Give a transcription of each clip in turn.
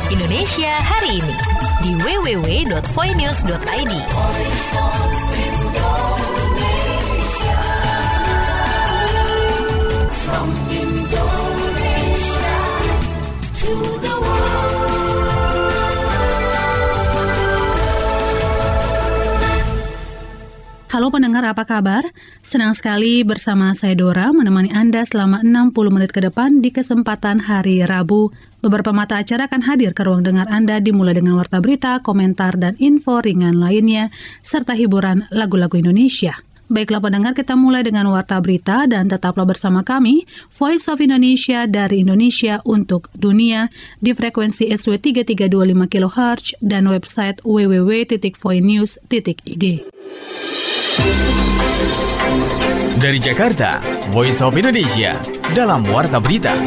Indonesia hari ini di www.voinews.id. From Indonesia to the world. Halo pendengar, apa kabar? Senang sekali bersama saya Dora menemani Anda selama 60 menit ke depan di kesempatan hari Rabu. Beberapa mata acara akan hadir ke ruang dengar Anda dimulai dengan warta berita, komentar, dan info ringan lainnya, serta hiburan lagu-lagu Indonesia. Baiklah pendengar, kita mulai dengan warta berita dan tetaplah bersama kami, Voice of Indonesia dari Indonesia untuk dunia di frekuensi SW 3325 kHz dan website www.voinews.id. Dari Jakarta, Voice of Indonesia dalam warta berita.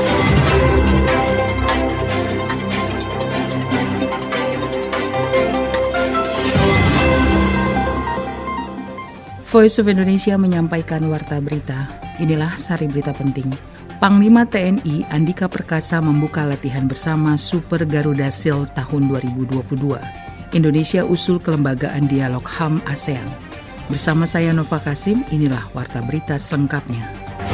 Voice of Indonesia menyampaikan warta berita. Inilah sari berita penting. Panglima TNI Andika Perkasa membuka latihan bersama Super Garuda Shield tahun 2022. Indonesia usul kelembagaan dialog HAM ASEAN. Bersama saya Nova Kasim, inilah warta berita selengkapnya.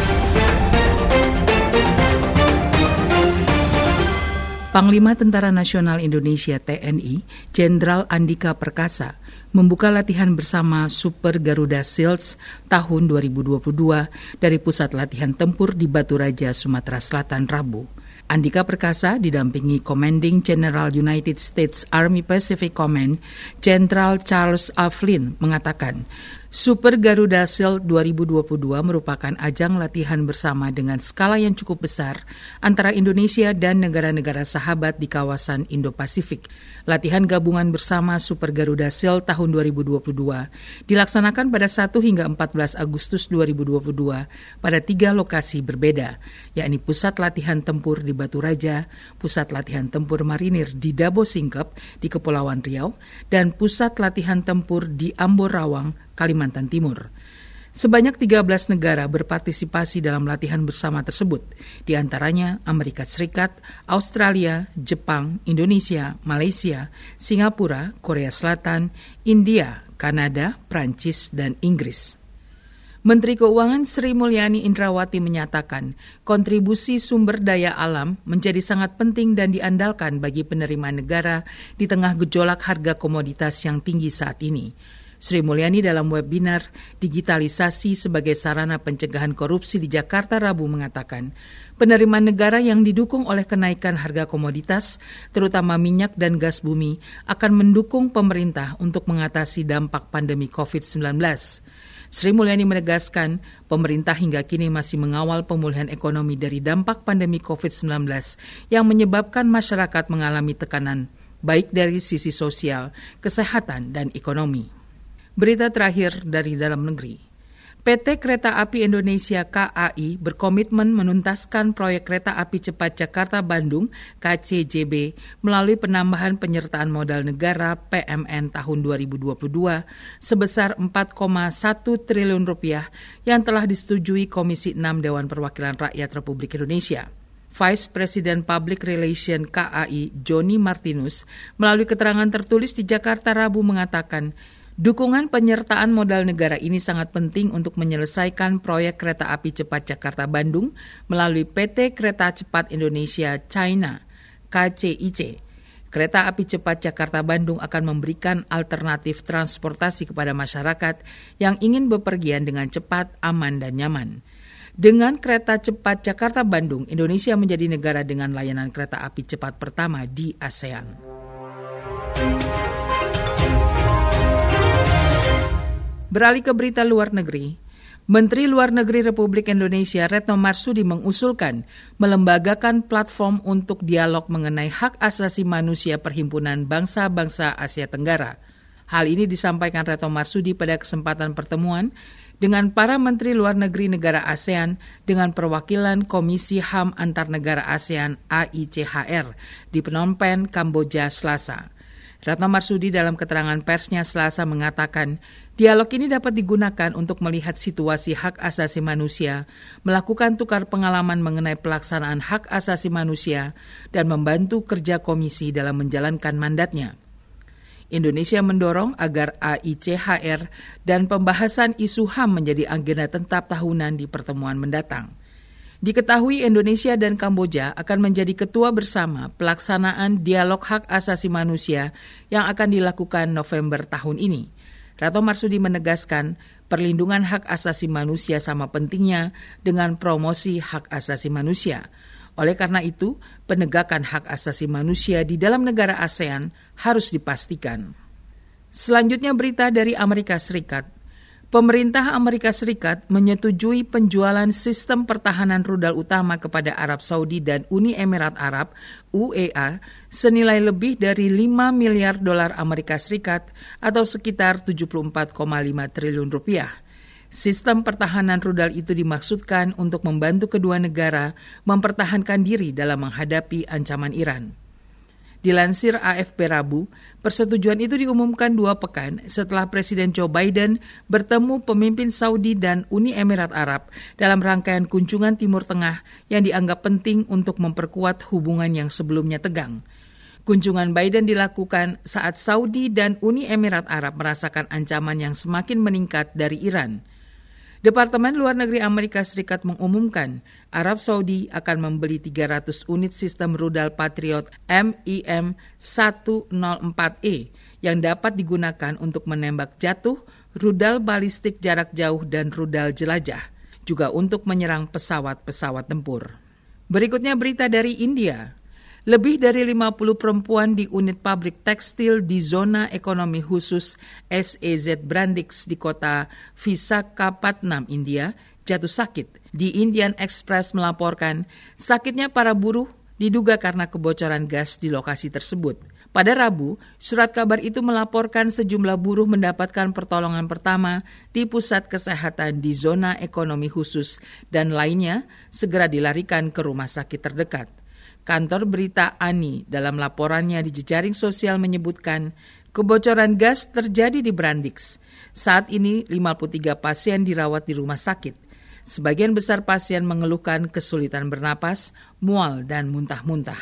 Panglima Tentara Nasional Indonesia TNI, Jenderal Andika Perkasa, membuka latihan bersama Super Garuda Shield tahun 2022 dari Pusat Latihan Tempur di Batu Raja, Sumatera Selatan, Rabu. Andika Perkasa didampingi Commanding General United States Army Pacific Command, Jenderal Charles A. Flynn, mengatakan, Super Garuda Shield 2022 merupakan ajang latihan bersama dengan skala yang cukup besar antara Indonesia dan negara-negara sahabat di kawasan Indo-Pasifik. Latihan gabungan bersama Super Garuda Shield tahun 2022 dilaksanakan pada 1 hingga 14 Agustus 2022 pada 3 lokasi berbeda, yakni Pusat Latihan Tempur di Batu Raja, Pusat Latihan Tempur Marinir di Dabo Singkep di Kepulauan Riau, dan Pusat Latihan Tempur di Amborawang, Kalimantan Timur. Sebanyak 13 negara berpartisipasi dalam latihan bersama tersebut, di antaranya Amerika Serikat, Australia, Jepang, Indonesia, Malaysia, Singapura, Korea Selatan, India, Kanada, Prancis, dan Inggris. Menteri Keuangan Sri Mulyani Indrawati menyatakan, kontribusi sumber daya alam menjadi sangat penting dan diandalkan bagi penerimaan negara di tengah gejolak harga komoditas yang tinggi saat ini. Sri Mulyani dalam webinar Digitalisasi sebagai Sarana Pencegahan Korupsi di Jakarta Rabu mengatakan, penerimaan negara yang didukung oleh kenaikan harga komoditas, terutama minyak dan gas bumi, akan mendukung pemerintah untuk mengatasi dampak pandemi COVID-19. Sri Mulyani menegaskan, pemerintah hingga kini masih mengawal pemulihan ekonomi dari dampak pandemi COVID-19 yang menyebabkan masyarakat mengalami tekanan, baik dari sisi sosial, kesehatan, dan ekonomi. Berita terakhir dari dalam negeri. PT Kereta Api Indonesia KAI berkomitmen menuntaskan proyek kereta api cepat Jakarta-Bandung KCJB melalui penambahan penyertaan modal negara PMN tahun 2022 sebesar 4,1 triliun rupiah yang telah disetujui Komisi 6 Dewan Perwakilan Rakyat Republik Indonesia. Vice President Public Relation KAI Joni Martinus melalui keterangan tertulis di Jakarta Rabu mengatakan, dukungan penyertaan modal negara ini sangat penting untuk menyelesaikan proyek kereta api cepat Jakarta-Bandung melalui PT Kereta Cepat Indonesia China, KCIC. Kereta api cepat Jakarta-Bandung akan memberikan alternatif transportasi kepada masyarakat yang ingin bepergian dengan cepat, aman, dan nyaman. Dengan kereta cepat Jakarta-Bandung, Indonesia menjadi negara dengan layanan kereta api cepat pertama di ASEAN. Beralih ke berita luar negeri, Menteri Luar Negeri Republik Indonesia Retno Marsudi mengusulkan melembagakan platform untuk dialog mengenai hak asasi manusia Perhimpunan Bangsa-Bangsa Asia Tenggara. Hal ini disampaikan Retno Marsudi pada kesempatan pertemuan dengan para Menteri Luar Negeri negara ASEAN dengan perwakilan Komisi HAM Antar Negara ASEAN AICHR di Phnom Penh, Kamboja, Selasa. Retno Marsudi dalam keterangan persnya Selasa mengatakan, Dialog ini dapat digunakan untuk melihat situasi hak asasi manusia, melakukan tukar pengalaman mengenai pelaksanaan hak asasi manusia, dan membantu kerja komisi dalam menjalankan mandatnya. Indonesia mendorong agar AICHR dan pembahasan isu HAM menjadi agenda tetap tahunan di pertemuan mendatang. Diketahui Indonesia dan Kamboja akan menjadi ketua bersama pelaksanaan dialog hak asasi manusia yang akan dilakukan November tahun ini. Retno Marsudi menegaskan perlindungan hak asasi manusia sama pentingnya dengan promosi hak asasi manusia. Oleh karena itu, penegakan hak asasi manusia di dalam negara ASEAN harus dipastikan. Selanjutnya berita dari Amerika Serikat. Pemerintah Amerika Serikat menyetujui penjualan sistem pertahanan rudal utama kepada Arab Saudi dan Uni Emirat Arab (UEA) senilai lebih dari 5 miliar dolar Amerika Serikat atau sekitar 74,5 triliun rupiah. Sistem pertahanan rudal itu dimaksudkan untuk membantu kedua negara mempertahankan diri dalam menghadapi ancaman Iran. Dilansir AFP Rabu, persetujuan itu diumumkan 2 pekan setelah Presiden Joe Biden bertemu pemimpin Saudi dan Uni Emirat Arab dalam rangkaian kunjungan Timur Tengah yang dianggap penting untuk memperkuat hubungan yang sebelumnya tegang. Kunjungan Biden dilakukan saat Saudi dan Uni Emirat Arab merasakan ancaman yang semakin meningkat dari Iran. Departemen Luar Negeri Amerika Serikat mengumumkan Arab Saudi akan membeli 300 unit sistem rudal Patriot MIM-104E yang dapat digunakan untuk menembak jatuh, rudal balistik jarak jauh dan rudal jelajah, juga untuk menyerang pesawat-pesawat tempur. Berikutnya berita dari India. Lebih dari 50 perempuan di unit pabrik tekstil di zona ekonomi khusus SEZ Brandix di kota Visakhapatnam, India, jatuh sakit. Di Indian Express melaporkan sakitnya para buruh diduga karena kebocoran gas di lokasi tersebut. Pada Rabu, surat kabar itu melaporkan sejumlah buruh mendapatkan pertolongan pertama di pusat kesehatan di zona ekonomi khusus dan lainnya segera dilarikan ke rumah sakit terdekat. Kantor berita ANI dalam laporannya di jejaring sosial menyebutkan kebocoran gas terjadi di Brandix. Saat ini 53 pasien dirawat di rumah sakit. Sebagian besar pasien mengeluhkan kesulitan bernapas, mual, dan muntah-muntah.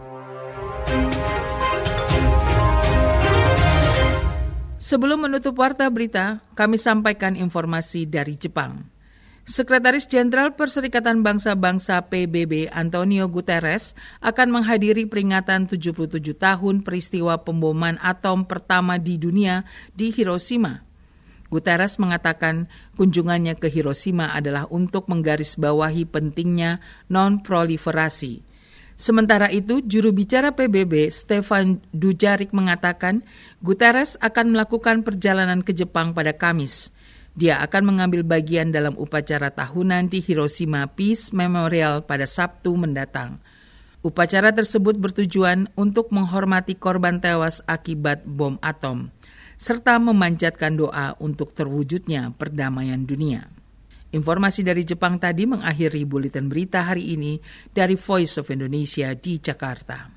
Sebelum menutup warta berita, kami sampaikan informasi dari Jepang. Sekretaris Jenderal Perserikatan Bangsa-Bangsa PBB Antonio Guterres akan menghadiri peringatan 77 tahun peristiwa pemboman atom pertama di dunia di Hiroshima. Guterres mengatakan kunjungannya ke Hiroshima adalah untuk menggarisbawahi pentingnya non-proliferasi. Sementara itu, juru bicara PBB Stefan Dujarric mengatakan Guterres akan melakukan perjalanan ke Jepang pada Kamis. Dia akan mengambil bagian dalam upacara tahunan di Hiroshima Peace Memorial pada Sabtu mendatang. Upacara tersebut bertujuan untuk menghormati korban tewas akibat bom atom, serta memanjatkan doa untuk terwujudnya perdamaian dunia. Informasi dari Jepang tadi mengakhiri buletin berita hari ini dari Voice of Indonesia di Jakarta.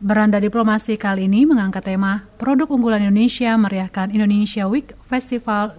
Beranda Diplomasi kali ini mengangkat tema Produk Unggulan Indonesia Meriahkan Indonesia Week Festival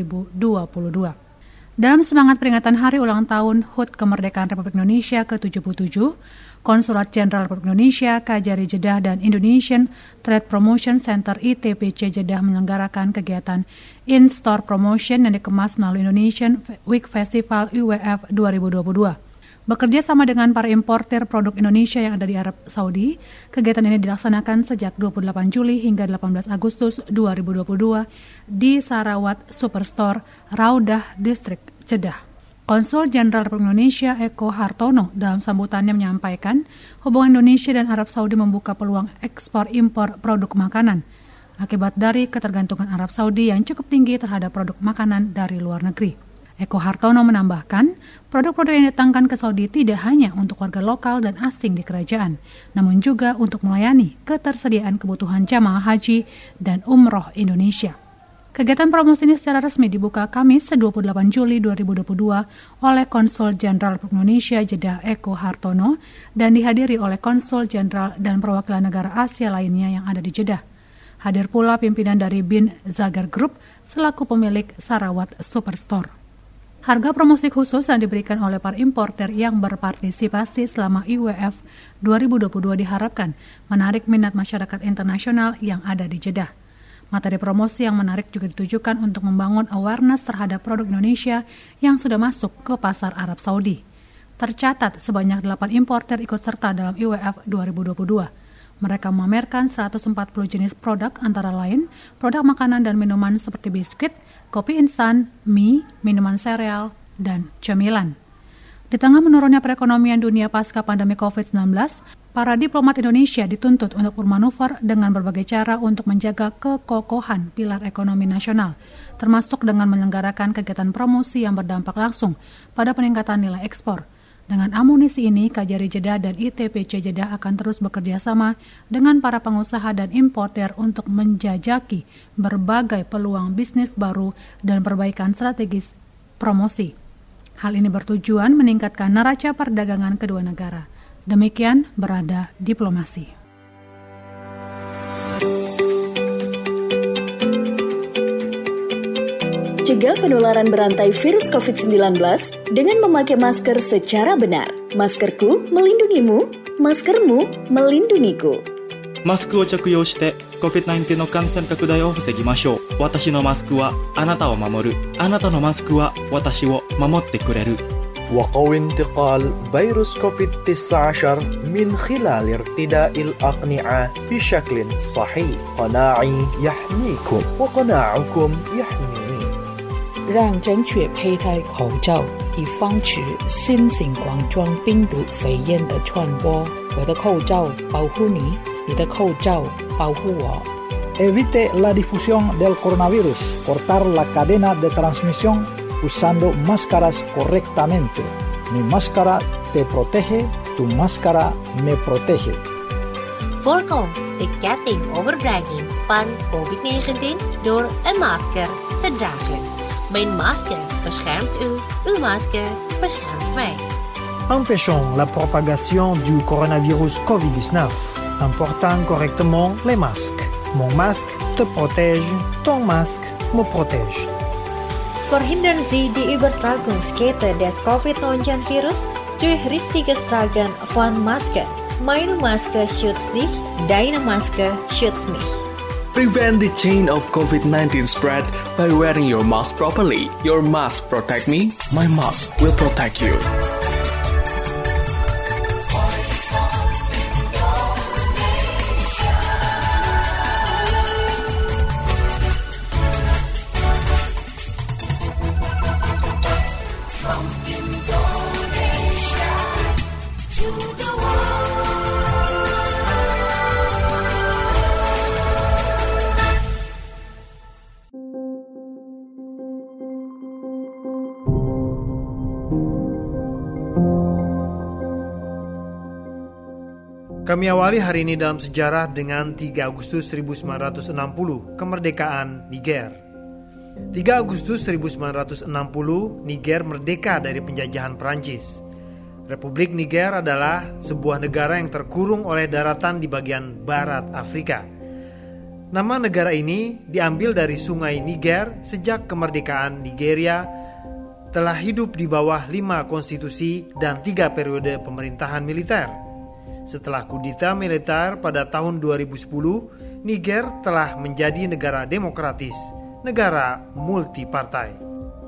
2022. Dalam semangat peringatan Hari Ulang Tahun HUT Kemerdekaan Republik Indonesia ke-77, Konsulat Jenderal Republik Indonesia, Kajari Jeddah, dan Indonesian Trade Promotion Center ITPC Jeddah menyelenggarakan kegiatan in-store promotion yang dikemas melalui Indonesian Week Festival IWF 2022. Bekerja sama dengan para importer produk Indonesia yang ada di Arab Saudi, kegiatan ini dilaksanakan sejak 28 Juli hingga 18 Agustus 2022 di Sarawat Superstore, Raudah, Distrik Jeddah. Konsul Jenderal Republik Indonesia Eko Hartono dalam sambutannya menyampaikan hubungan Indonesia dan Arab Saudi membuka peluang ekspor-impor produk makanan akibat dari ketergantungan Arab Saudi yang cukup tinggi terhadap produk makanan dari luar negeri. Eko Hartono menambahkan, produk-produk yang didatangkan ke Saudi tidak hanya untuk warga lokal dan asing di kerajaan, namun juga untuk melayani ketersediaan kebutuhan jamaah haji dan umroh Indonesia. Kegiatan promosi ini secara resmi dibuka Kamis 28 Juli 2022 oleh Konsul Jenderal Republik Indonesia Jeddah Eko Hartono dan dihadiri oleh Konsul Jenderal dan perwakilan negara Asia lainnya yang ada di Jeddah. Hadir pula pimpinan dari Bin Zagar Group selaku pemilik Sarawat Superstore. Harga promosi khusus yang diberikan oleh para importer yang berpartisipasi selama IWF 2022 diharapkan menarik minat masyarakat internasional yang ada di Jeddah. Materi promosi yang menarik juga ditujukan untuk membangun awareness terhadap produk Indonesia yang sudah masuk ke pasar Arab Saudi. Tercatat sebanyak 8 importer ikut serta dalam IWF 2022. Mereka memamerkan 140 jenis produk antara lain produk makanan dan minuman seperti biskuit, kopi instan, mie, minuman sereal, dan cemilan. Di tengah menurunnya perekonomian dunia pasca pandemi COVID-19, para diplomat Indonesia dituntut untuk bermanuver dengan berbagai cara untuk menjaga kekokohan pilar ekonomi nasional, termasuk dengan menyelenggarakan kegiatan promosi yang berdampak langsung pada peningkatan nilai ekspor. Dengan amunisi ini, Kajari Jeddah dan ITPC Jeddah akan terus bekerja sama dengan para pengusaha dan importer untuk menjajaki berbagai peluang bisnis baru dan perbaikan strategis promosi. Hal ini bertujuan meningkatkan neraca perdagangan kedua negara. Demikian Beranda Diplomasi. Cegah penularan berantai virus COVID-19 dengan memakai masker secara benar. Maskerku melindungimu, maskermu melindungiku. マスクを着用して COVID-19 の感染拡大を防ぎましょう。私のマスクはあなたを守る。あなたのマスクは私を守ってくれる。 وقوي انتقال فيروس كوفيد-19 من خلال ارتداء الأقنعة بشكل صحيح. قناعي يحميكم وقناعكم يحميني. 让正确佩戴口罩，以防止新型冠状病毒肺炎的传播。我的口罩保护你，你的口罩保护我。 Evite la difusión del coronavirus. Cortar la cadena de transmisión usando máscaras correctamente. Mi máscara te protege, tu máscara me protege. Voorkom de ketting overdraging van COVID-19 door een masker te dragen. Mijn masker beschermt u, uw masker beschermt mij. Empêchons la propagation du coronavirus COVID-19 en portant correctement les masques. Mon masque te protège, ton masque me protège. Verhindern Sie die Übertragungskette des COVID-19-Virus durch richtiges Tragen von Maske. Meine Maske schützt dich, deine Maske schützt mich. Prevent the chain of COVID-19 spread by wearing your mask properly. Your mask protect me, my mask will protect you. Kami awali hari ini dalam sejarah dengan 3 Agustus 1960, kemerdekaan Niger. 3 Agustus 1960, Niger merdeka dari penjajahan Perancis. Republik Niger adalah sebuah negara yang terkurung oleh daratan di bagian barat Afrika. Nama negara ini diambil dari sungai Niger. Sejak kemerdekaan Nigeria telah hidup di bawah 5 konstitusi dan 3 periode pemerintahan militer. Setelah kudeta militer pada tahun 2010, Niger telah menjadi negara demokratis, negara multipartai.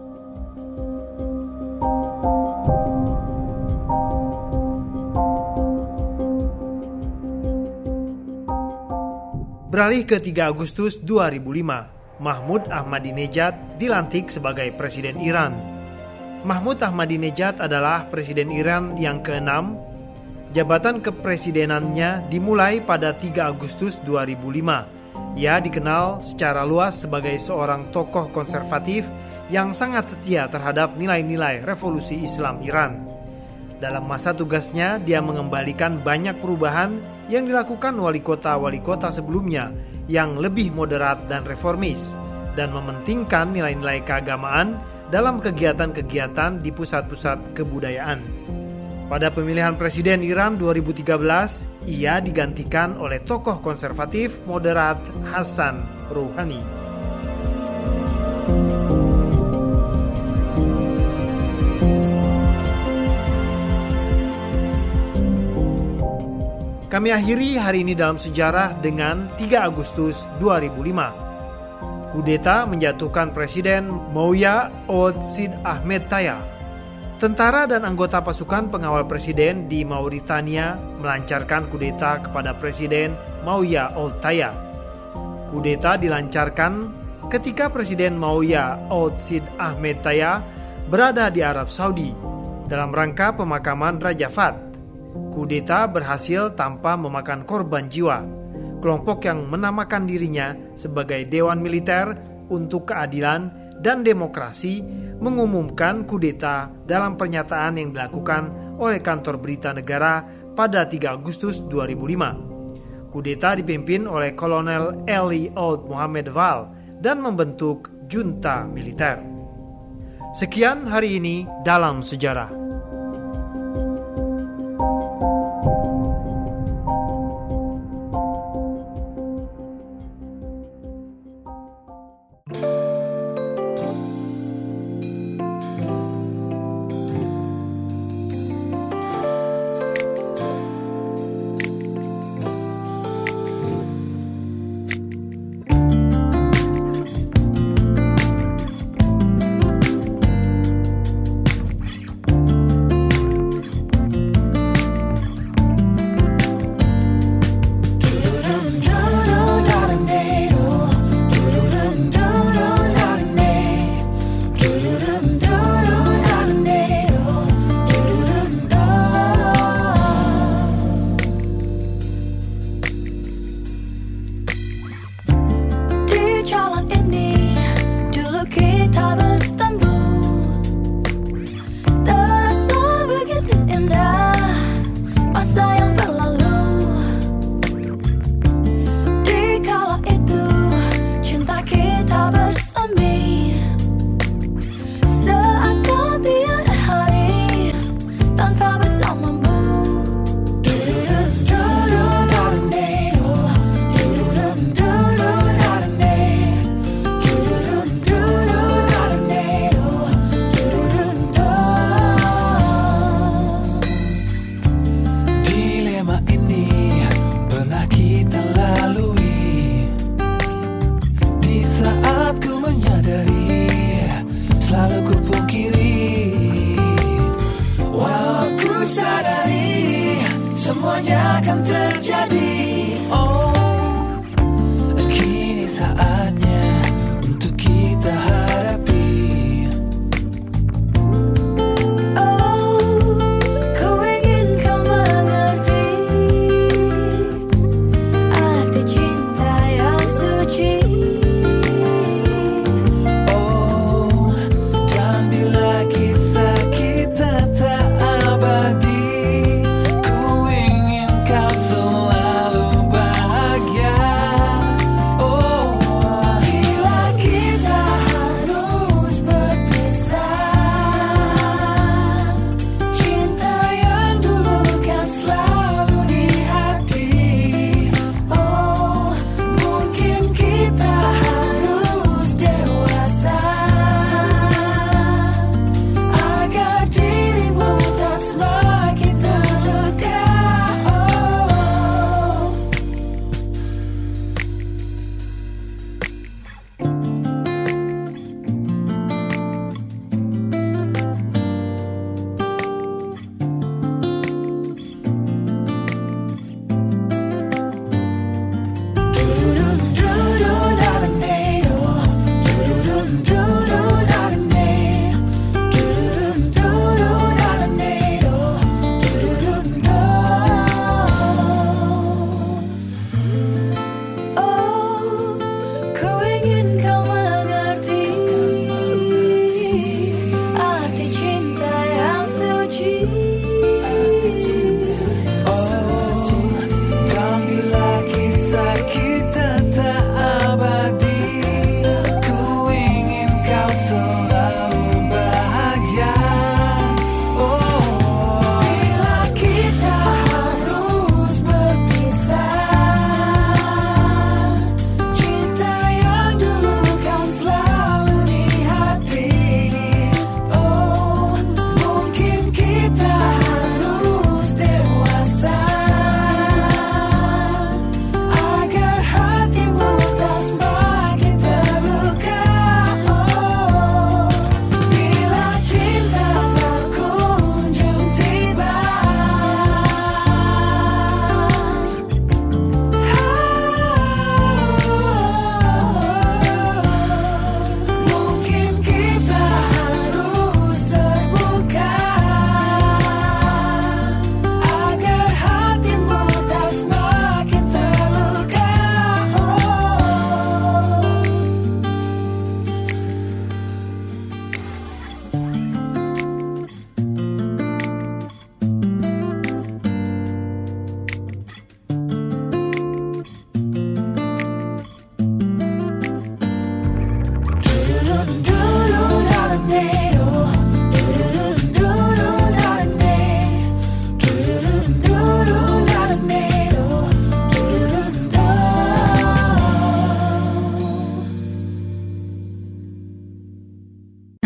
Beralih ke 3 Agustus 2005, Mahmud Ahmadinejad dilantik sebagai Presiden Iran. Mahmud Ahmadinejad adalah Presiden Iran yang ke-6. Jabatan kepresidenannya dimulai pada 3 Agustus 2005. Ia dikenal secara luas sebagai seorang tokoh konservatif yang sangat setia terhadap nilai-nilai revolusi Islam Iran. Dalam masa tugasnya, dia mengembalikan banyak perubahan yang dilakukan wali kota sebelumnya yang lebih moderat dan reformis, dan mementingkan nilai-nilai keagamaan dalam kegiatan-kegiatan di pusat-pusat kebudayaan. Pada pemilihan presiden Iran 2013, ia digantikan oleh tokoh konservatif moderat Hassan Rouhani. Kami akhiri hari ini dalam sejarah dengan 3 Agustus 2005. Kudeta menjatuhkan Presiden Mouya Ould Sid Ahmed Taya. Tentara dan anggota pasukan pengawal presiden di Mauritania melancarkan kudeta kepada Presiden Mouya Ould Taya. Kudeta dilancarkan ketika Presiden Mouya Ould Sid Ahmed Taya berada di Arab Saudi dalam rangka pemakaman Raja Fahd. Kudeta berhasil tanpa memakan korban jiwa. Kelompok yang menamakan dirinya sebagai Dewan Militer untuk Keadilan dan Demokrasi mengumumkan kudeta dalam pernyataan yang dilakukan oleh kantor berita negara pada 3 Agustus 2005. Kudeta dipimpin oleh Kolonel Eli Ould Mohamed Val dan membentuk junta militer. Sekian hari ini dalam sejarah.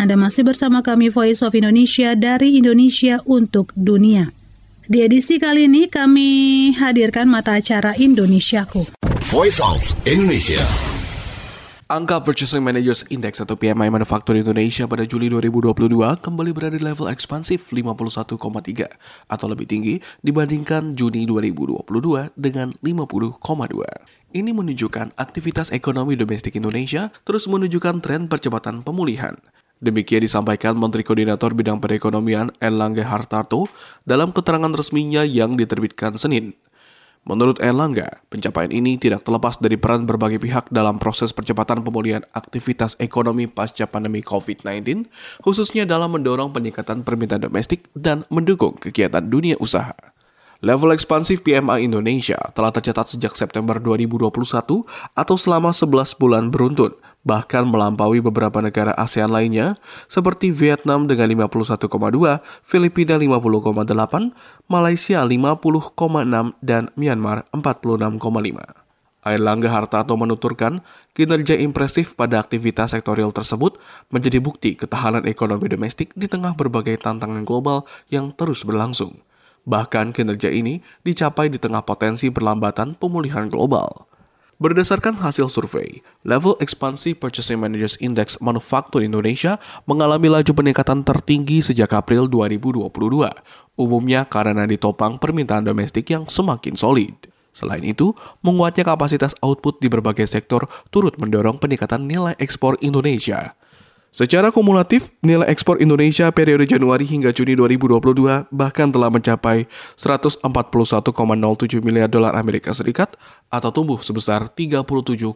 Anda masih bersama kami Voice of Indonesia dari Indonesia untuk Dunia. Di edisi kali ini kami hadirkan mata acara Indonesiaku. Voice of Indonesia. Angka Purchasing Managers Index atau PMI Manufaktur Indonesia pada Juli 2022 kembali berada di level ekspansif 51,3 atau lebih tinggi dibandingkan Juni 2022 dengan 50,2. Ini menunjukkan aktivitas ekonomi domestik Indonesia terus menunjukkan tren percepatan pemulihan. Demikian disampaikan Menteri Koordinator Bidang Perekonomian Erlangga Hartarto dalam keterangan resminya yang diterbitkan Senin. Menurut Erlangga, pencapaian ini tidak terlepas dari peran berbagai pihak dalam proses percepatan pemulihan aktivitas ekonomi pasca pandemi COVID-19, khususnya dalam mendorong peningkatan permintaan domestik dan mendukung kegiatan dunia usaha. Level ekspansif PMI Indonesia telah tercatat sejak September 2021 atau selama 11 bulan beruntun, bahkan melampaui beberapa negara ASEAN lainnya seperti Vietnam dengan 51,2, Filipina 50,8, Malaysia 50,6, dan Myanmar 46,5. Erlangga Hartarto menuturkan, kinerja impresif pada aktivitas sektorial tersebut menjadi bukti ketahanan ekonomi domestik di tengah berbagai tantangan global yang terus berlangsung. Bahkan kinerja ini dicapai di tengah potensi perlambatan pemulihan global. Berdasarkan hasil survei, level Expansive Purchasing Managers Index Manufaktur Indonesia mengalami laju peningkatan tertinggi sejak April 2022, umumnya karena ditopang permintaan domestik yang semakin solid. Selain itu, menguatnya kapasitas output di berbagai sektor turut mendorong peningkatan nilai ekspor Indonesia. Secara kumulatif, nilai ekspor Indonesia periode Januari hingga Juni 2022 bahkan telah mencapai 141,07 miliar dolar Amerika Serikat atau tumbuh sebesar 37,11%.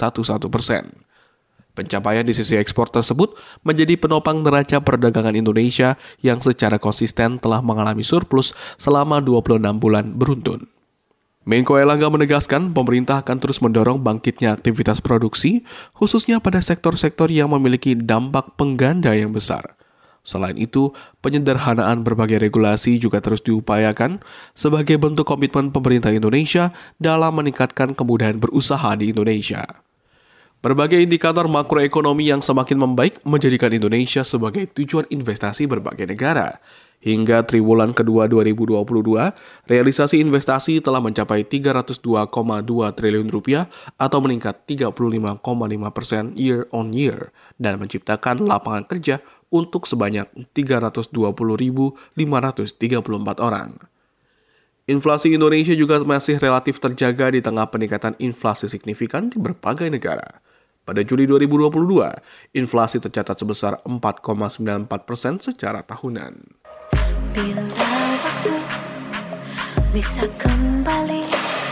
Pencapaian di sisi ekspor tersebut menjadi penopang neraca perdagangan Indonesia yang secara konsisten telah mengalami surplus selama 26 bulan beruntun. Menko Erlangga menegaskan pemerintah akan terus mendorong bangkitnya aktivitas produksi, khususnya pada sektor-sektor yang memiliki dampak pengganda yang besar. Selain itu, penyederhanaan berbagai regulasi juga terus diupayakan sebagai bentuk komitmen pemerintah Indonesia dalam meningkatkan kemudahan berusaha di Indonesia. Berbagai indikator makroekonomi yang semakin membaik menjadikan Indonesia sebagai tujuan investasi berbagai negara. Hingga triwulan kedua 2022, realisasi investasi telah mencapai 302,2 triliun rupiah atau meningkat 35,5% year on year dan menciptakan lapangan kerja untuk sebanyak 320.534 orang. Inflasi Indonesia juga masih relatif terjaga di tengah peningkatan inflasi signifikan di berbagai negara. Pada Juli 2022, inflasi tercatat sebesar 4,94% secara tahunan. Bila waktu bisa kembali,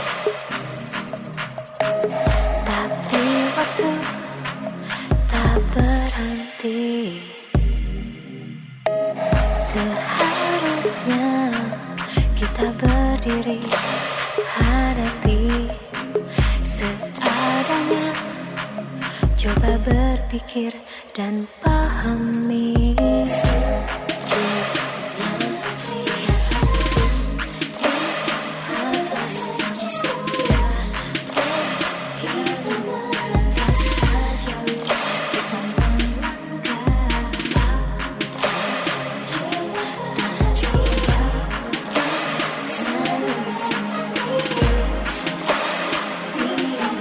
tapi waktu tak berhenti. Seharusnya kita berdiri, hadapi seadanya. Coba berpikir dan pahami.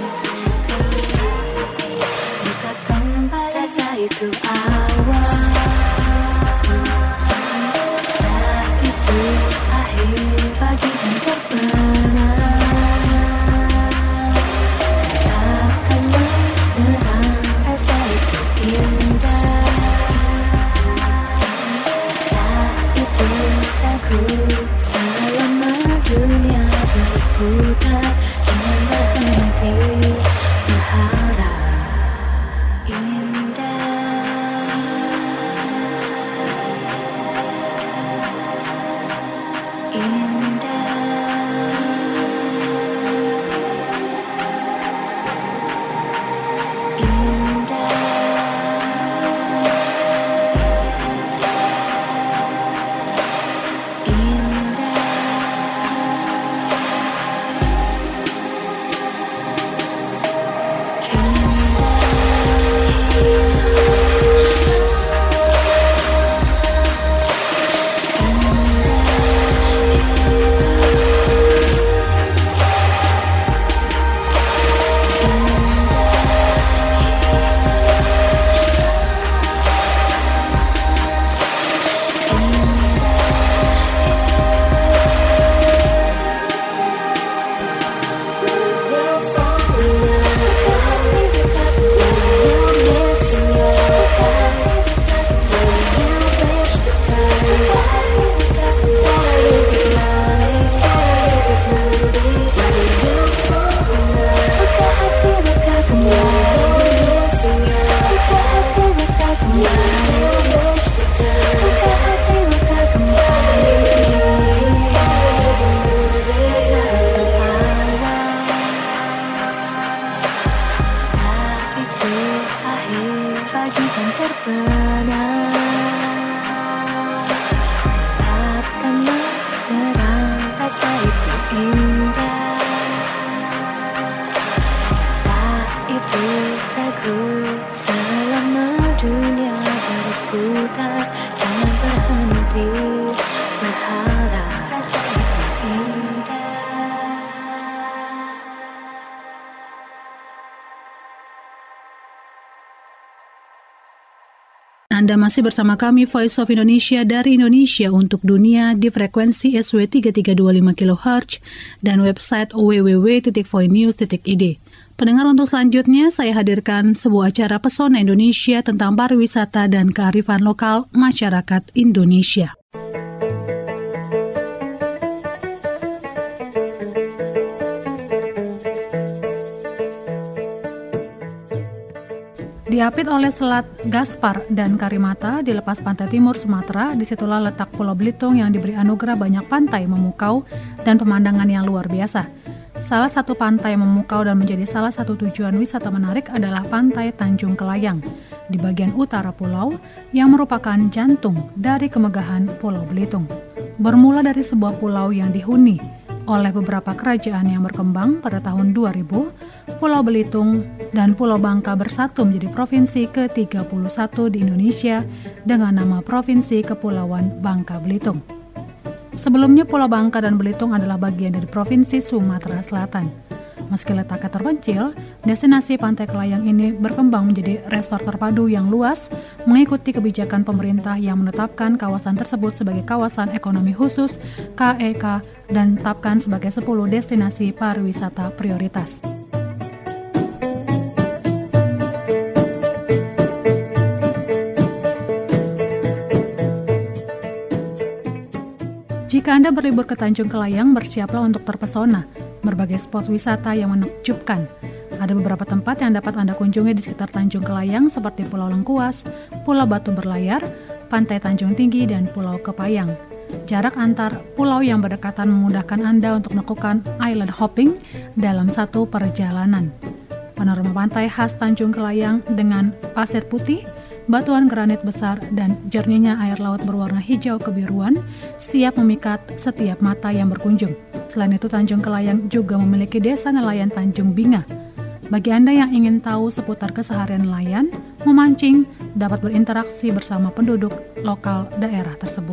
Itu awal pagi kan terbenam, gelapkan menerang, rasa itu indah, rasa itu ragu. Selama dunia berputar, jangan berhenti berharap, rasa itu indah. Anda masih bersama kami Voice of Indonesia dari Indonesia untuk dunia di frekuensi SW 3325 kHz dan website www.voinews.id. Pendengar, untuk selanjutnya saya hadirkan sebuah acara Pesona Indonesia tentang pariwisata dan kearifan lokal masyarakat Indonesia. Diapit oleh Selat Gaspar dan Karimata di lepas pantai timur Sumatera, disitulah letak Pulau Belitung yang diberi anugerah banyak pantai memukau dan pemandangan yang luar biasa. Salah satu pantai memukau dan menjadi salah satu tujuan wisata menarik adalah Pantai Tanjung Kelayang di bagian utara pulau yang merupakan jantung dari kemegahan Pulau Belitung. Bermula dari sebuah pulau yang dihuni oleh beberapa kerajaan yang berkembang pada tahun 2000, Pulau Belitung dan Pulau Bangka bersatu menjadi provinsi ke-31 di Indonesia dengan nama Provinsi Kepulauan Bangka Belitung. Sebelumnya Pulau Bangka dan Belitung adalah bagian dari Provinsi Sumatera Selatan. Meski letaknya terpencil, destinasi Pantai Kelayang ini berkembang menjadi resort terpadu yang luas, mengikuti kebijakan pemerintah yang menetapkan kawasan tersebut sebagai kawasan ekonomi khusus KEK dan tetapkan sebagai 10 destinasi pariwisata prioritas. Jika Anda berlibur ke Tanjung Kelayang, bersiaplah untuk terpesona. Berbagai spot wisata yang menakjubkan. Ada beberapa tempat yang dapat Anda kunjungi di sekitar Tanjung Kelayang seperti Pulau Lengkuas, Pulau Batu Berlayar, Pantai Tanjung Tinggi, dan Pulau Kepayang. Jarak antar pulau yang berdekatan memudahkan Anda untuk melakukan island hopping dalam satu perjalanan. Panorama pantai khas Tanjung Kelayang dengan pasir putih, batuan granit besar, dan jernihnya air laut berwarna hijau kebiruan siap memikat setiap mata yang berkunjung. Selain itu, Tanjung Kelayang juga memiliki desa nelayan Tanjung Binga. Bagi Anda yang ingin tahu seputar keseharian nelayan, memancing, dapat berinteraksi bersama penduduk lokal daerah tersebut.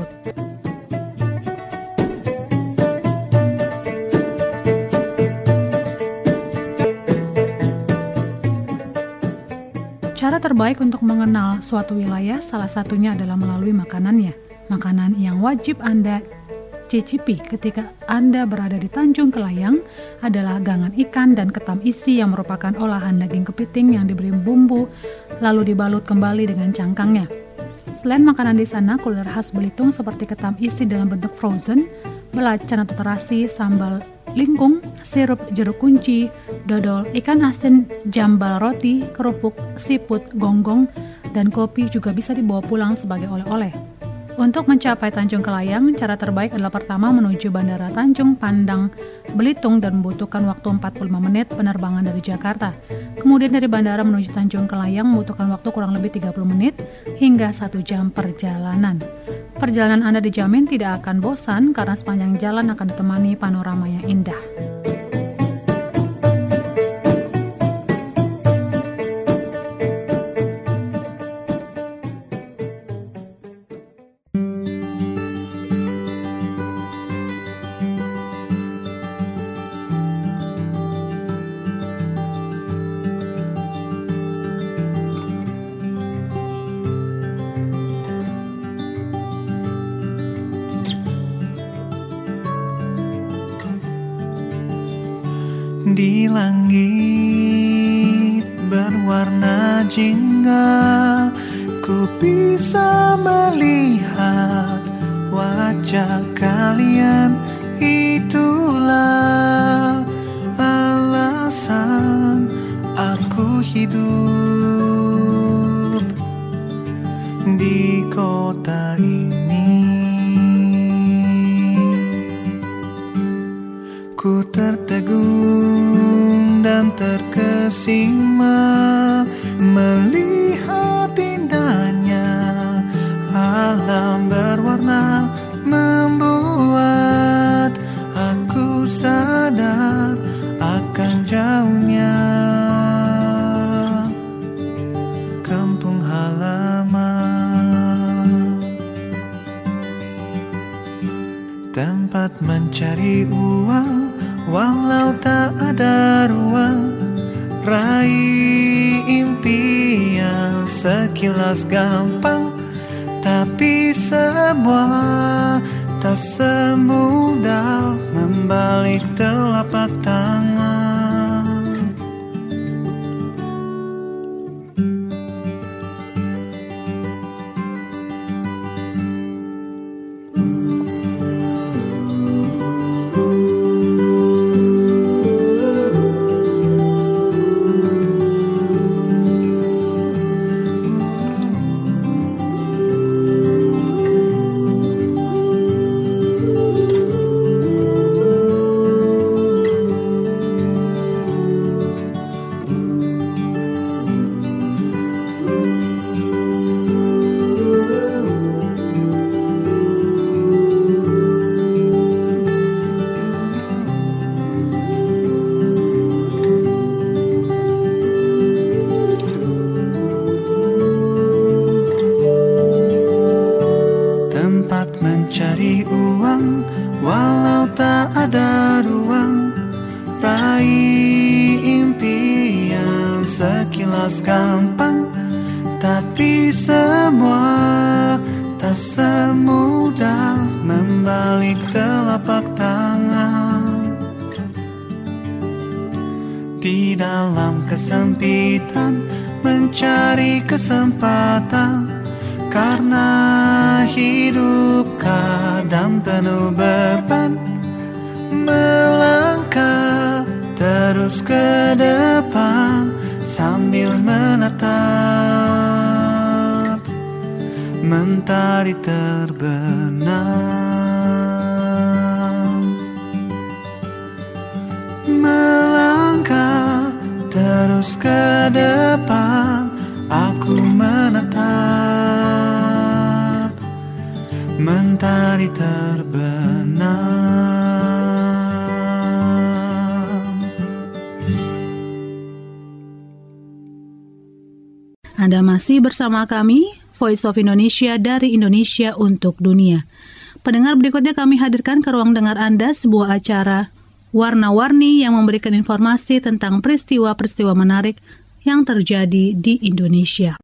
Cara terbaik untuk mengenal suatu wilayah salah satunya adalah melalui makanannya. Makanan yang wajib Anda cicipi ketika Anda berada di Tanjung Kelayang adalah gangan ikan dan ketam isi yang merupakan olahan daging kepiting yang diberi bumbu lalu dibalut kembali dengan cangkangnya. Selain makanan di sana, kuliner khas Belitung seperti ketam isi dalam bentuk frozen, belacan atau terasi, sambal lingkung, sirup jeruk kunci, dodol, ikan asin, jambal roti, kerupuk, siput, gonggong, dan kopi juga bisa dibawa pulang sebagai oleh-oleh. Untuk mencapai Tanjung Kelayang, cara terbaik adalah pertama menuju Bandara Tanjung Pandang, Belitung dan membutuhkan waktu 45 menit penerbangan dari Jakarta. Kemudian dari bandara menuju Tanjung Kelayang membutuhkan waktu kurang lebih 30 menit hingga 1 jam perjalanan. Perjalanan Anda dijamin tidak akan bosan karena sepanjang jalan akan ditemani panorama yang indah. Di langit berwarna jingga, ku bisa melihat wajah kalian. Itulah alasan aku hidup di kota ini. Ku tertegun dan terkesima melihat mencari uang walau tak ada ruang. Raih impian sekilas gampang, tapi semua tak semudah membalik telapak tangan. Mencari uang walau tak ada ruang. Raih impian sekilas gampang, tapi semua tak semudah membalik telapak tangan. Di dalam kesempitan mencari kesempatan, karena hidup kadang penuh beban. Melangkah terus ke depan sambil menatap mentari terbenam. Melangkah terus ke depan, aku menatap mentari terbenam. Anda masih bersama kami, Voice of Indonesia dari Indonesia untuk Dunia. Pendengar, berikutnya kami hadirkan ke ruang dengar Anda sebuah acara warna-warni yang memberikan informasi tentang peristiwa-peristiwa menarik yang terjadi di Indonesia.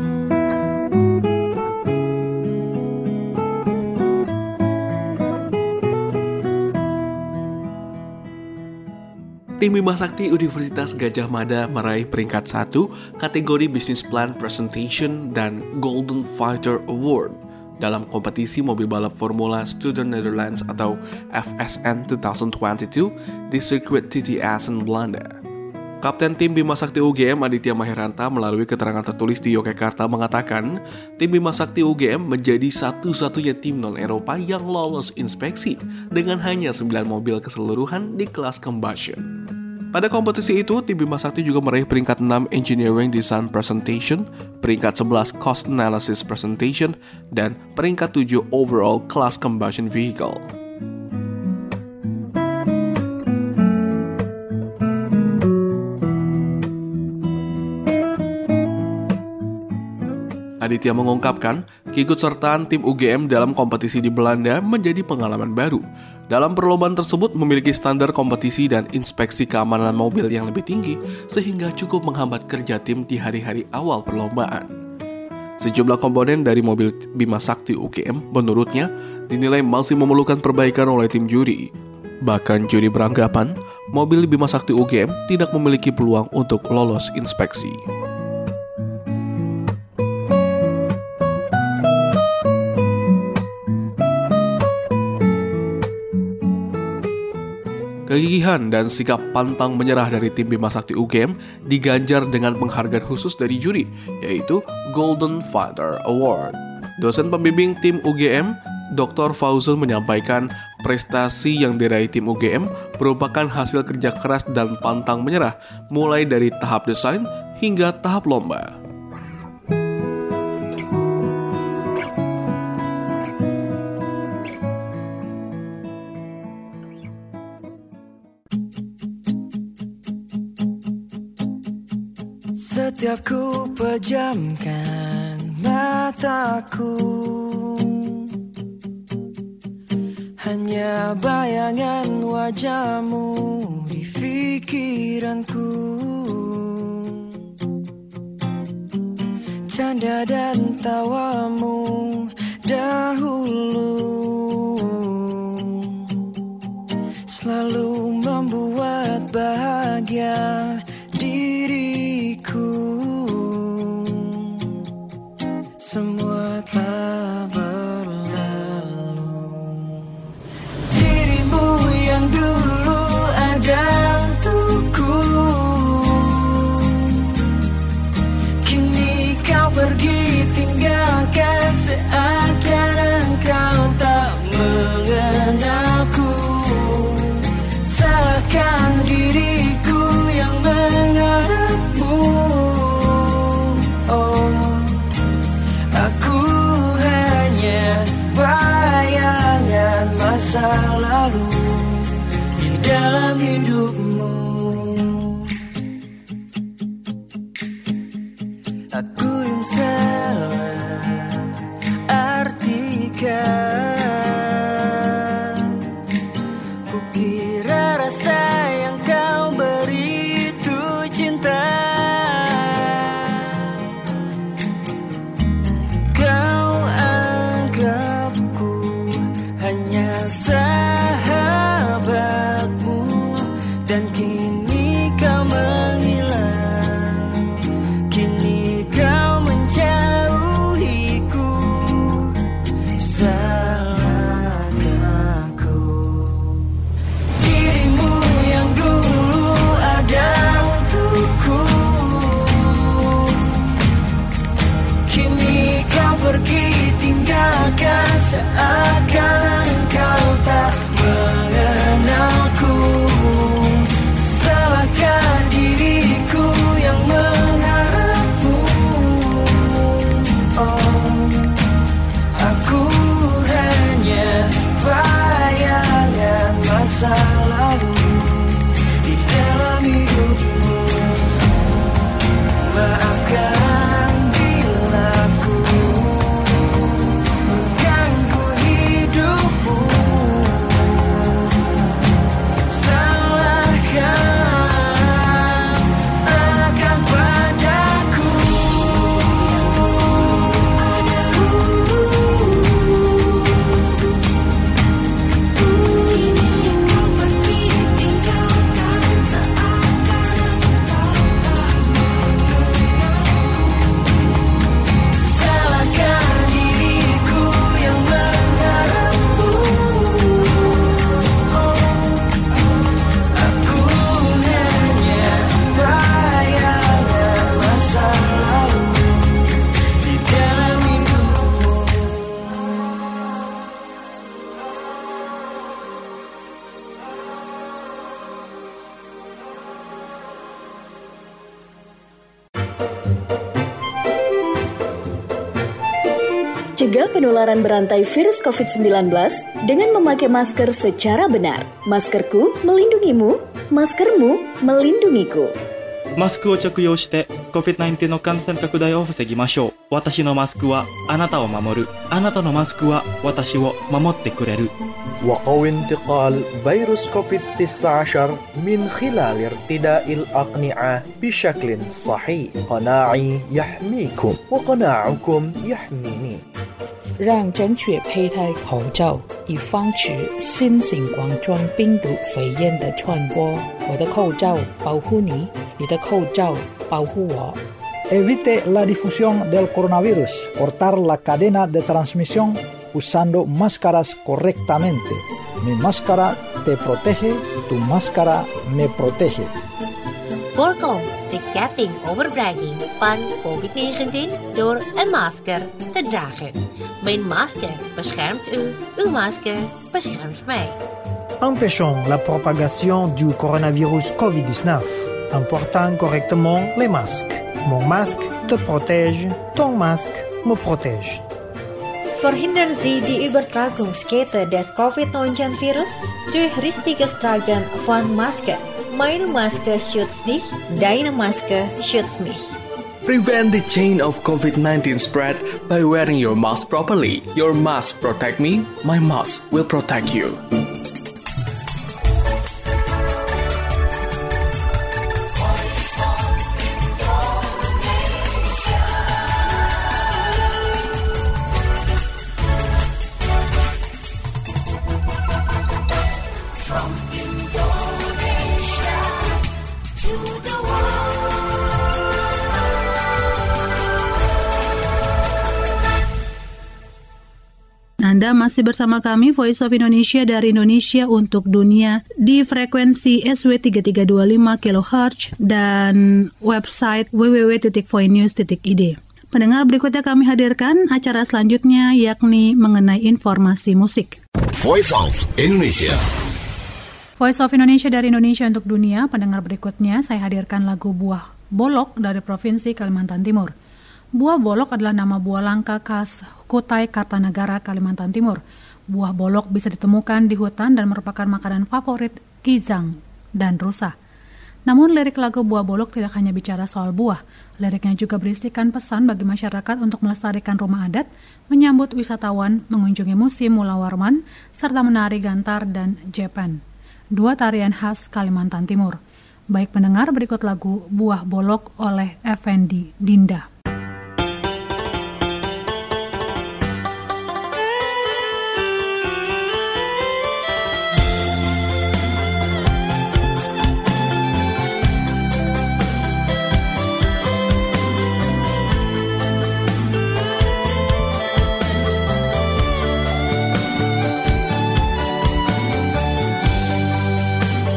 Tim Bima Sakti Universitas Gadjah Mada meraih peringkat 1 kategori Business Plan Presentation dan Golden Fighter Award dalam kompetisi mobil balap Formula Student Netherlands atau FSN 2022 di sirkuit TT Assen, Belanda. Kapten tim Bima Sakti UGM Aditya Maheranta melalui keterangan tertulis di Yogyakarta mengatakan, tim Bima Sakti UGM menjadi satu-satunya tim non-Eropa yang lolos inspeksi dengan hanya 9 mobil keseluruhan di kelas combustion. Pada kompetisi itu, tim Bima Sakti juga meraih peringkat 6 Engineering Design Presentation, peringkat 11 Cost Analysis Presentation, dan peringkat 7 Overall Class Combustion Vehicle. Aditya mengungkapkan, keikutsertaan tim UGM dalam kompetisi di Belanda menjadi pengalaman baru. Dalam perlombaan tersebut memiliki standar kompetisi dan inspeksi keamanan mobil yang lebih tinggi, sehingga cukup menghambat kerja tim di hari-hari awal perlombaan. Sejumlah komponen dari mobil Bima Sakti UGM menurutnya dinilai masih memerlukan perbaikan oleh tim juri. Bahkan juri beranggapan, mobil Bima Sakti UGM tidak memiliki peluang untuk lolos inspeksi. Kegigihan dan sikap pantang menyerah dari tim Bima Sakti UGM diganjar dengan penghargaan khusus dari juri, yaitu Golden Fighter Award. Dosen pembimbing tim UGM, Dr. Fauzul menyampaikan prestasi yang diraih tim UGM merupakan hasil kerja keras dan pantang menyerah, mulai dari tahap desain hingga tahap lomba. Setiap ku pejamkan mataku, hanya bayangan wajahmu di pikiranku. Canda dan tawamu dahulu selalu membuat bahagia diriku. Semua telah berlalu. Dirimu yang dulu ada untukku, kini kau pergi tinggalkan, seakan engkau tak mengenalku. Salahkan diriku yang mengharapmu. Oh, aku hanya bayangan masa lalu di dalam hidupmu. Aku yang salah artikan, kukira rasa yang kau beri itu cinta. Kau anggapku hanya sahabatmu, dan kini kau menghilang, kini kau menjauhiku. Salahkah aku? Dirimu yang dulu ada untukku, kini kau pergi tinggalkan, seakan engkau tak mengenalku. Salahkan diriku yang mengharapmu. Oh, aku hanya bayangan masa lalu di dalam hidupmu. Maafkan bila ku mengganggu hidupmu. Salahkan padaku. Kini kau pergi tinggalkan, seakan engkau tak mengenalku. Salahkan diriku yang mengharapmu. Aku hanya bayangan masa lalu di dalam hidupmu. Cegah penularan berantai virus COVID-19 dengan memakai masker secara benar. Maskerku melindungimu, maskermu melindungiku. マスクを着用して COVID-19 の感染拡大を防ぎましょう。私のマスクはあなたを守る。あなたのマスクは私を守ってくれる。 وقوي انتقال فيروس كوفيد-19 من خلال ارتداء الأقنعة بشكل صحيح. قناعي يحميكم وقناعكم يحميني. 让正确佩戴口罩，以防止新型冠状病毒肺炎的传播。我的口罩保护你，你的口罩保护我。 Evite la difusión del coronavirus. Cortar la cadena de transmisión usando máscaras correctamente. Mi máscara te protege, tu máscara me protege. Voorkom de ketting overdraging van COVID-19 door een masker te dragen. Mijn masker beschermt u, uw masker beschermt mij. Empêchons la propagation du coronavirus COVID-19 en portant correctement les masques. Mon masque te protège, ton masque me protège. Verhindern Sie die Übertragungskette des Covid-19-Virus durch richtiges Tragen von Masken. Meine Maske schützt dich, deine Maske schützt mich. Prevent the chain of COVID-19 spread by wearing your mask properly. Your mask protect me, my mask will protect you. Anda masih bersama kami Voice of Indonesia dari Indonesia untuk dunia di frekuensi SW 3325 kHz dan website www.voinews.id. Pendengar, berikutnya kami hadirkan acara selanjutnya yakni mengenai informasi musik. Voice of Indonesia. Voice of Indonesia dari Indonesia untuk dunia. Pendengar, berikutnya saya hadirkan lagu Buah Bolok dari Provinsi Kalimantan Timur. Buah bolok adalah nama buah langka khas Kutai Kartanegara, Kalimantan Timur. Buah bolok bisa ditemukan di hutan dan merupakan makanan favorit Kijang dan rusa. Namun lirik lagu Buah Bolok tidak hanya bicara soal buah. Liriknya juga berisikan pesan bagi masyarakat untuk melestarikan rumah adat, menyambut wisatawan, mengunjungi musim Mula Warman, serta menari gantar dan jepen, dua tarian khas Kalimantan Timur. Baik pendengar, berikut lagu Buah Bolok oleh Effendi Dinda.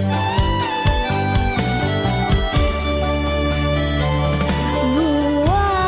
Buah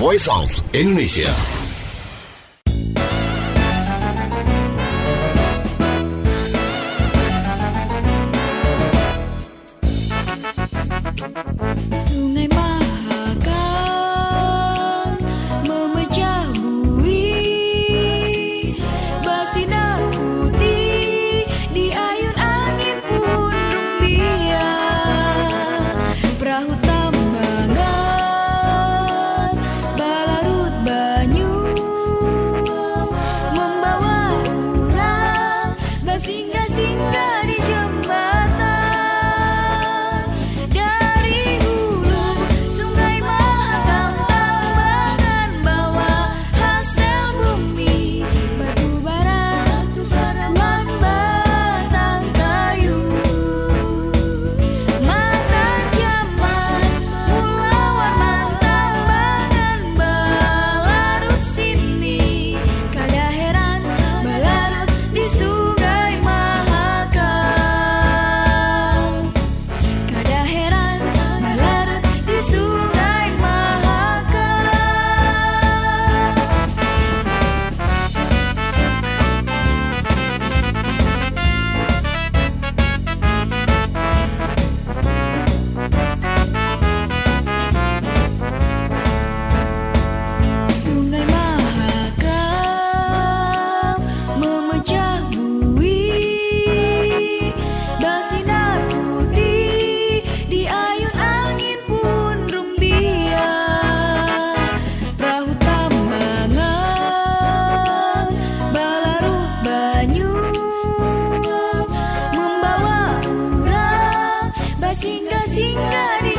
Voice of Indonesia. Sungai Mahakam memecah buih, bersinar putih di ayun angin pun rumpiah. Perahu tambangan balarut banyu membawa orang bersinggah-singgah di jembatan. Dari hulu Sungai Mahakam tambangan bawa hasil bumi, batu bara, wan batang kayu. Mata jaman mula warman tambangan balarut sini. Kada heran balarut di Sungai Mahakam. Kada heran balarut di Sungai Mahakam. Sungai Mahakam memecah buih, bersinar putih di ayun angin pun rumpiah. Perahu tambangan balarut banyu membawa orang bersinggah-singgah di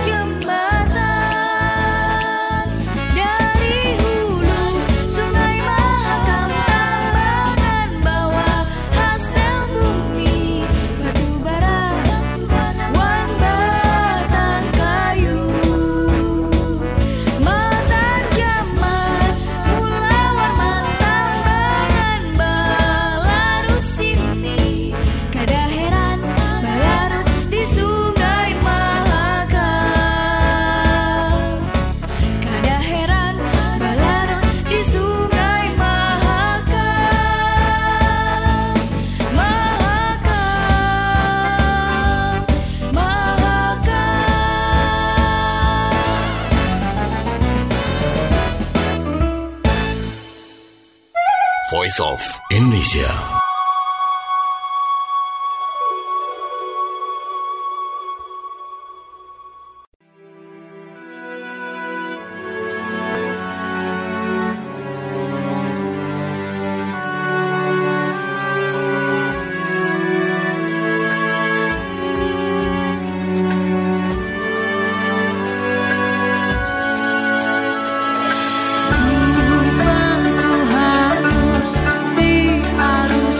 jembatan. Dari hulu Sungai Mahakam tambangan bawa hasil bumi, batu bara, wan batang kayu. Mata jaman mula warman tambangan balarut sini. Kada heran balarut di Sungai Mahakam. Kada heran balarut di Sungai Mahakam. Mahakam, Mahakam. Voice of Indonesia. Bangku harus diarungi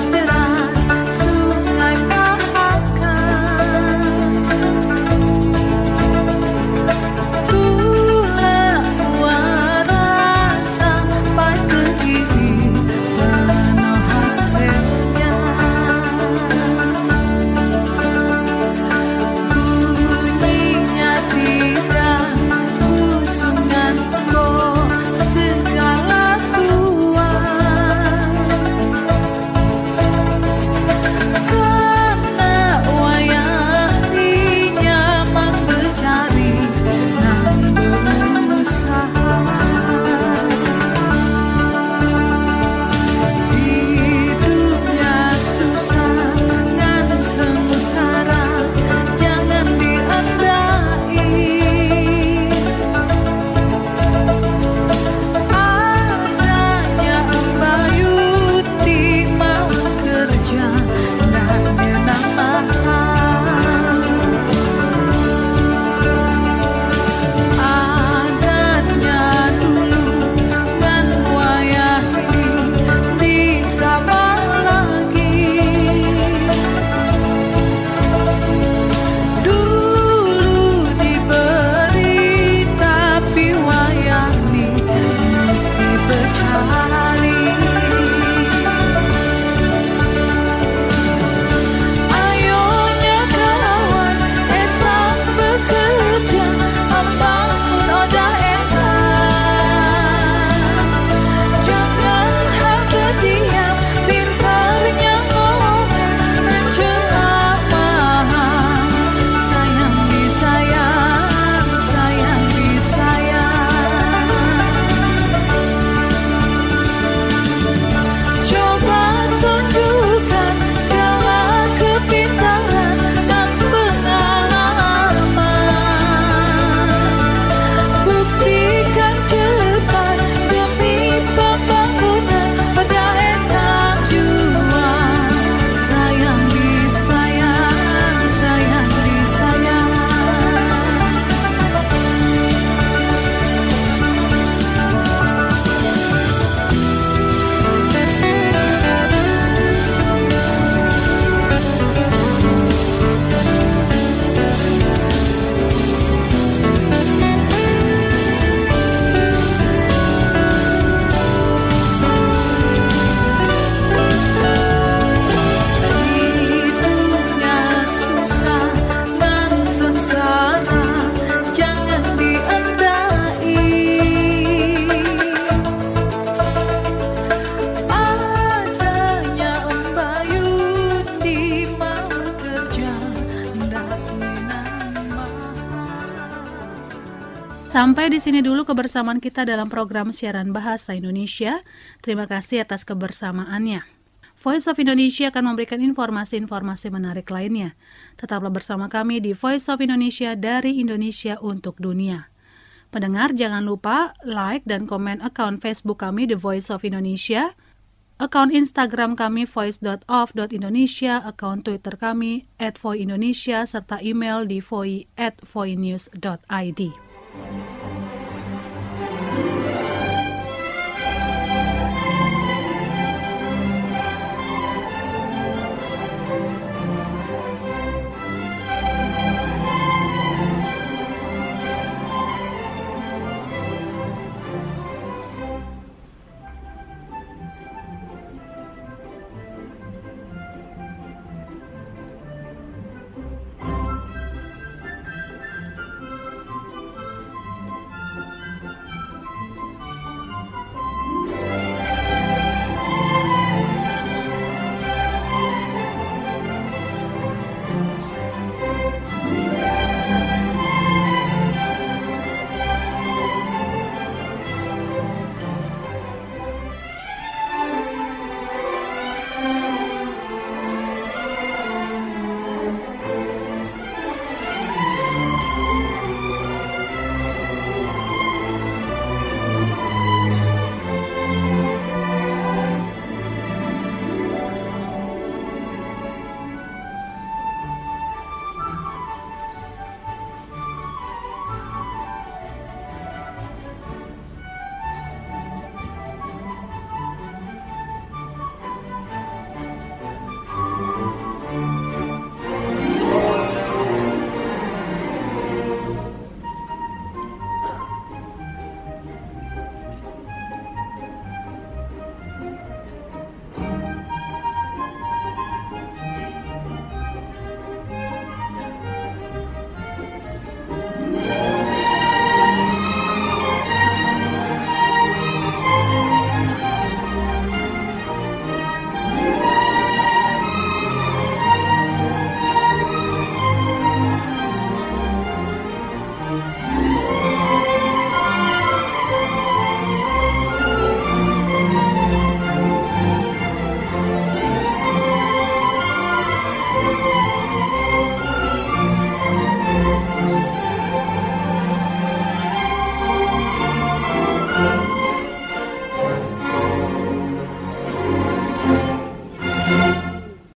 Sampai di sini dulu kebersamaan kita dalam program siaran Bahasa Indonesia. Terima kasih atas kebersamaannya. Voice of Indonesia akan memberikan informasi-informasi menarik lainnya. Tetaplah bersama kami di Voice of Indonesia dari Indonesia untuk dunia. Pendengar, jangan lupa like dan komen akun Facebook kami The Voice of Indonesia, akun Instagram kami voice.of.indonesia, akun Twitter kami @voindonesia, serta email di voi@voinews.id.